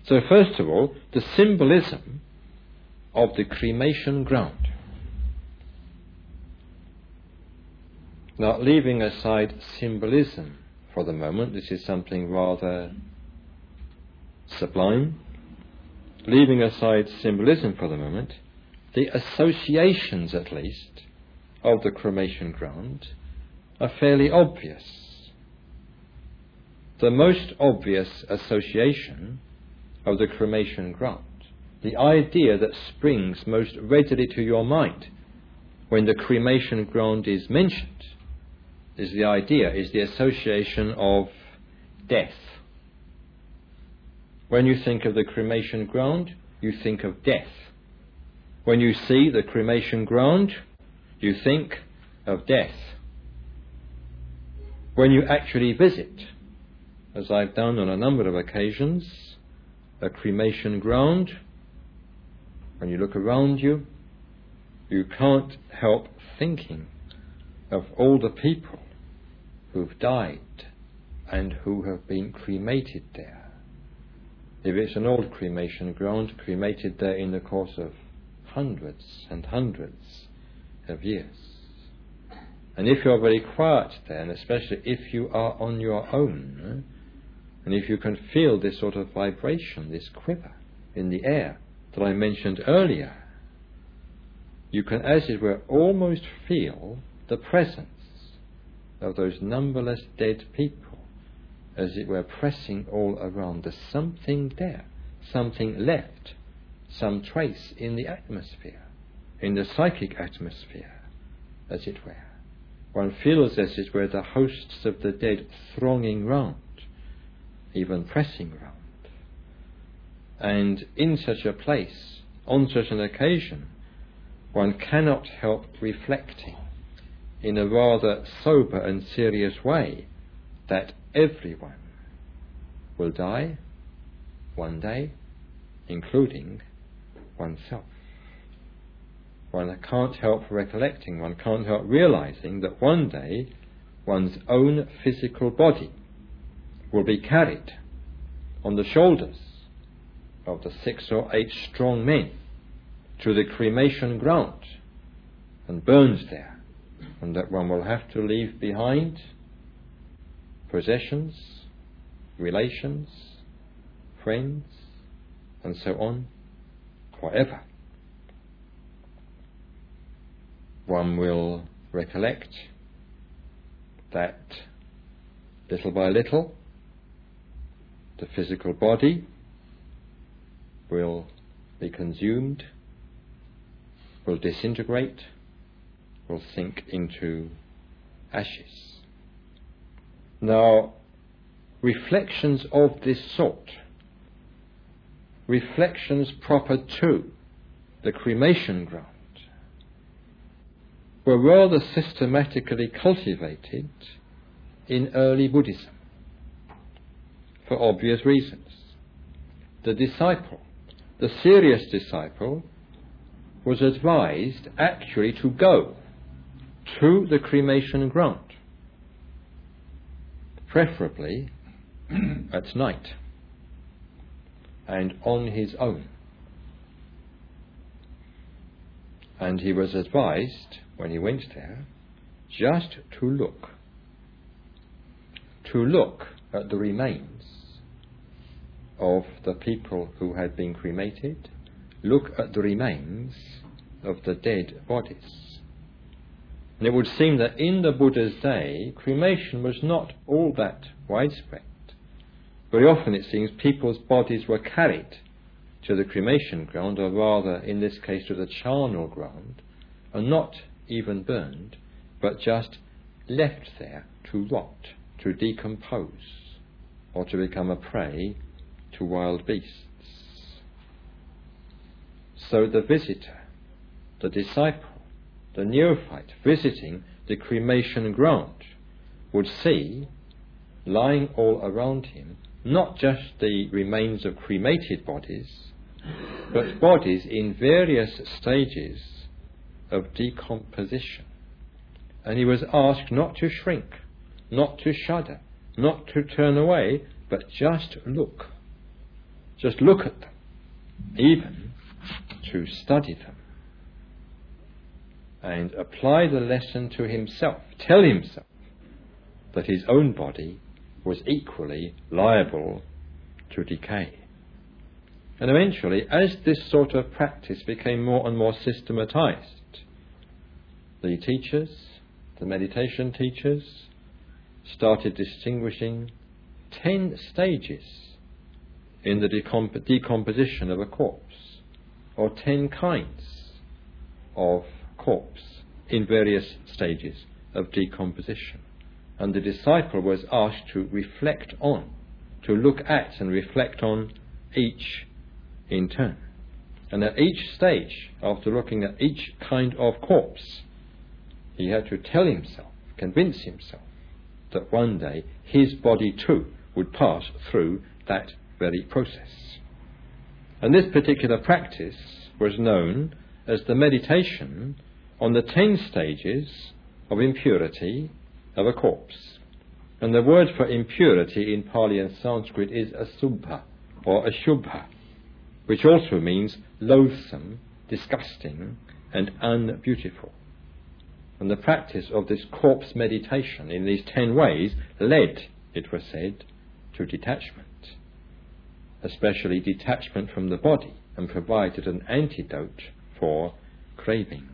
So first of all, the symbolism of the cremation ground. Now, leaving aside symbolism for the moment, this is something rather sublime. Leaving aside symbolism for the moment, the associations, at least, of the cremation ground are fairly obvious. The most obvious association of the cremation ground, the idea that springs most readily to your mind when the cremation ground is mentioned, is the association of death. When you think of the cremation ground, you think of death. When you see the cremation ground, you think of death. When you actually visit, as I've done on a number of occasions, a cremation ground, when you look around you, you can't help thinking of all the people who've died and who have been cremated there. If it's an old cremation ground, cremated there in the course of hundreds and hundreds of years. And if you're very quiet there, and especially if you are on your own, and if you can feel this sort of vibration, this quiver in the air that I mentioned earlier, you can, as it were, almost feel the presence of those numberless dead people, as it were, pressing all around. There's something there, something left, some trace in the atmosphere, in the psychic atmosphere, as it were. One feels, as it were, the hosts of the dead thronging round, even pressing round. And in such a place, on such an occasion, one cannot help reflecting in a rather sober and serious way that everyone will die one day, including oneself. One can't help recollecting, one can't help realizing that one day one's own physical body will be carried on the shoulders of the 6 or 8 strong men to the cremation ground and burned there, and that one will have to leave behind possessions, relations, friends, and so on, forever. One will recollect that little by little the physical body will be consumed, will disintegrate, will sink into ashes. Now, reflections of this sort, reflections proper to the cremation ground, were rather systematically cultivated in early Buddhism, for obvious reasons. The disciple, the serious disciple, was advised actually to go to the cremation ground, preferably at night and on his own. And he was advised, when he went there, just to look at the remains of the people who had been cremated, look at the remains of the dead bodies. And it would seem that in the Buddha's day, cremation was not all that widespread. Very often, it seems, people's bodies were carried to the cremation ground, or rather, in this case, to the charnel ground, and not even burned, but just left there to rot, to decompose, or to become a prey to wild beasts. So the visitor, the disciple, the neophyte visiting the cremation ground would see, lying all around him, not just the remains of cremated bodies, but bodies in various stages of decomposition. And he was asked not to shrink, not to shudder, not to turn away, but just look just look at them, even to study them, and apply the lesson to himself, tell himself that his own body was equally liable to decay. And eventually, as this sort of practice became more and more systematized, the teachers, the meditation teachers, started distinguishing 10 stages in the decomposition of a corpse, or 10 kinds of corpse in various stages of decomposition. And the disciple was asked to reflect on, to look at and reflect on each in turn. And at each stage, after looking at each kind of corpse, he had to tell himself, convince himself, that one day his body too would pass through that very process. And this particular practice was known as the meditation on the 10 stages of impurity of a corpse. And the word for impurity in Pali and Sanskrit is asubha or ashubha, which also means loathsome, disgusting, and unbeautiful. And the practice of this corpse meditation in these 10 ways led, it was said, to detachment, especially detachment from the body, and provided an antidote for craving.